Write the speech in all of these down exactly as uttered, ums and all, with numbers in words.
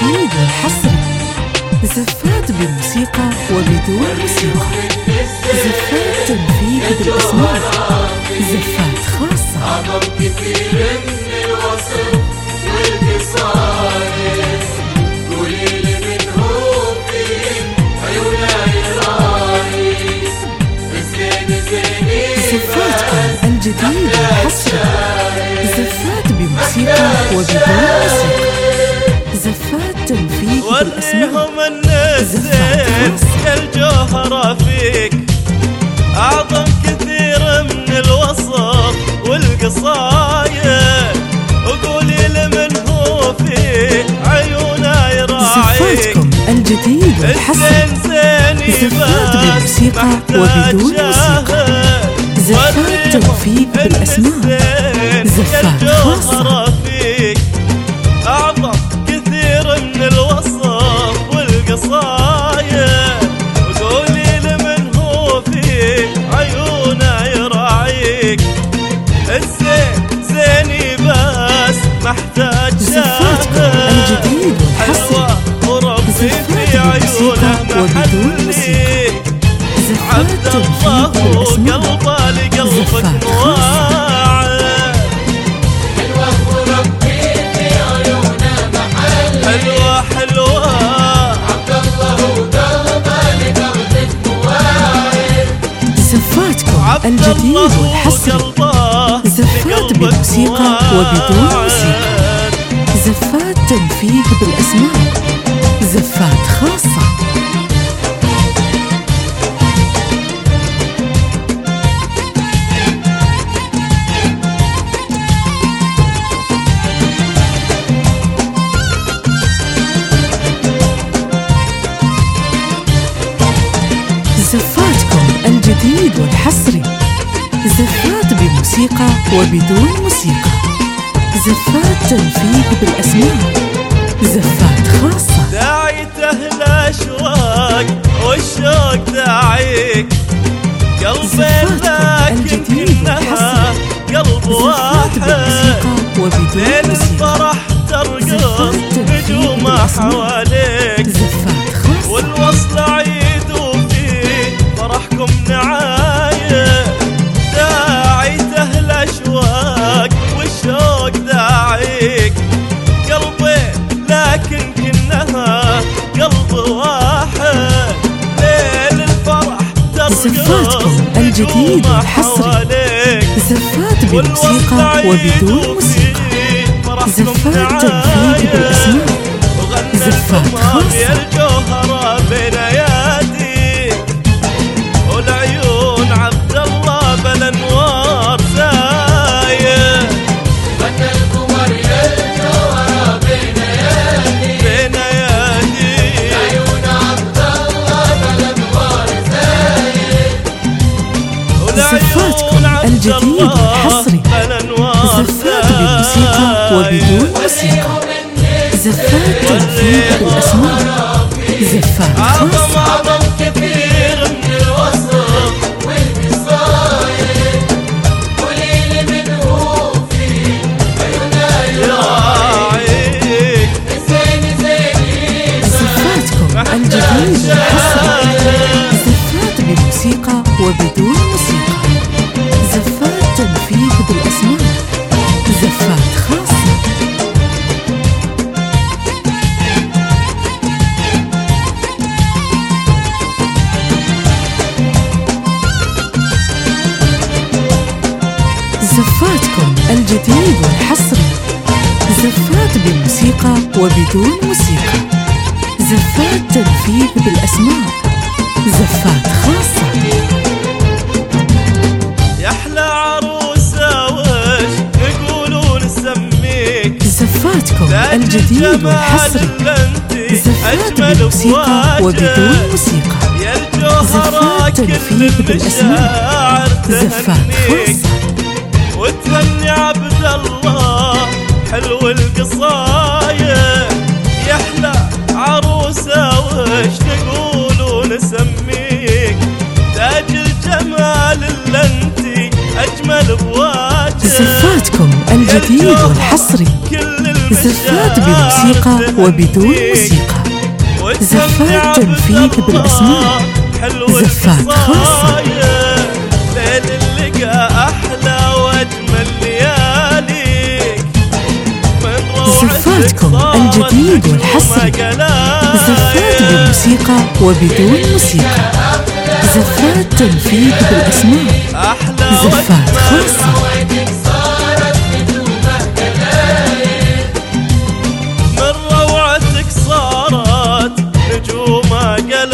الجديد والحصري. زفات بموسيقى وبدون موسيقى. زفات تنفيذ بالأسماء. زفات خاصة. أعظم كثير من الوصف والقصائد. قولي لي من هو فين عيونها يرايس. الزين زيني زفاتكم الجديد والحصري. زفات بموسيقى وبدون موسيقى. زفات تنفيذ بالأسماء. وريهم ان الزين يا الجوهرة فيك أعظم كثير من الوصف والقصايد. وقولي لمن هو فيه عيونا يراعيك. زفاتكم الجديد والحصري. زفات بموسيقى وبدون موسيقى. زفات تنفيذ بالأسماء. زفات خاصة. أعظم كثير من الوصف والقصايد. وقولي لمن هو فيه عيونه يراعيك. الزين زيني بس محتاج زفاتكم الجديد والحصري. وربي في عيونه محلي. عبد الله وقلبه لقلبك مواعد. حلوة وربي في عيونه محل. حلوة حلوة عبد الله وقلبه لقلبك مواعد. زفاتكم الجديد والحصري. زفات بموسيقى وبدون موسيقى. زفات تنفيذ بالأسماء. زفات خاصة. زفاتكم الجديد والحصري. زفات بموسيقى وبدون موسيقى. زفات تنفيذ بالأسماء. زفات خاصة. داعيته الأشواق والشوق داعيك. قلبين لكن كنها قلب واحد. ليل الفرح ترقص نجومه حواليك. زفات خاصة. والوصل عيد وفيه فرحكم نعاية. داعيته الأشواق والشوق داعيك. قلبين لكن كنها قلب واحد. ليل الفرح ترقص زفاتكم الجديد والحصري. زفات بموسيقى وبدون موسيقى. زفات تنفيذ بالأسماء. زفات خاصة. الجوهرة بين ايادي. والعيون عبد الله بالانوار زايد. غنى القمر يا الجوهرة بين ايادي. بين ايادي. عيون عبد الله بالانوار زايد. زفاتكم الجديد والحصري. زفات بموسيقى وبدون موسيقى. زفات تنفيذ بالأسماء. زفات خاصة. أعظم كثير من الوصف والقصايد. قولي لي من هو فيه عيونها يراعيك. الزين زيني زفاتكم الجديد والحصري. زفات بموسيقى وبدون موسيقى. زفات تنفيذ بالأسماء. زفات خاصة. زفاتكم الجديد والحصري. زفات بموسيقى وبدون موسيقى. زفات تنفيذ بالأسماء. زفات خاصة. يا أحلى عروسة وش يقولون نسميك. زفاتكم الجديد والحصري. زفات بموسيقى وبدون موسيقى. يا الجوهرة زفات تنفيذ بالأسماء. زفات خاصة. وتهني عبد الله حلو القصايد. يا احلى عروسه وش تقولوا نسميك. تاج الجمال اللي انتي اجمل بواجه. زفاتكم الجديد والحصري. زفات بموسيقى وبدون موسيقى، زفات تنفيذ بالأسماء، زفات خاصة. ليل اللقى أحلى وأجمل لياليك، زفاتكم الجديد والحصري، زفات بموسيقى وبدون موسيقى، زفات تنفيذ بالأسماء، زفات خاصة. من روعتك صارت نجوم قلايل،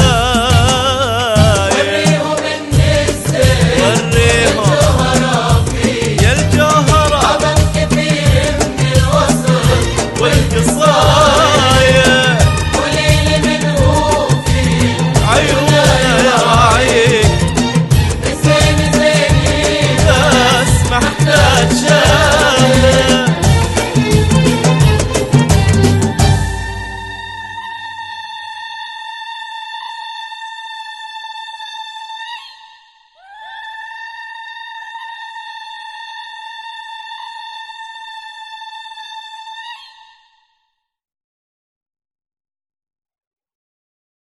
وريهم النسيم وريهم الجوهرة فيه، يا الجوهرة عمل كبير من الوصف والقصايد، وليل منه فيه عيوننا يراعيك زين زين بس محتاج شايف.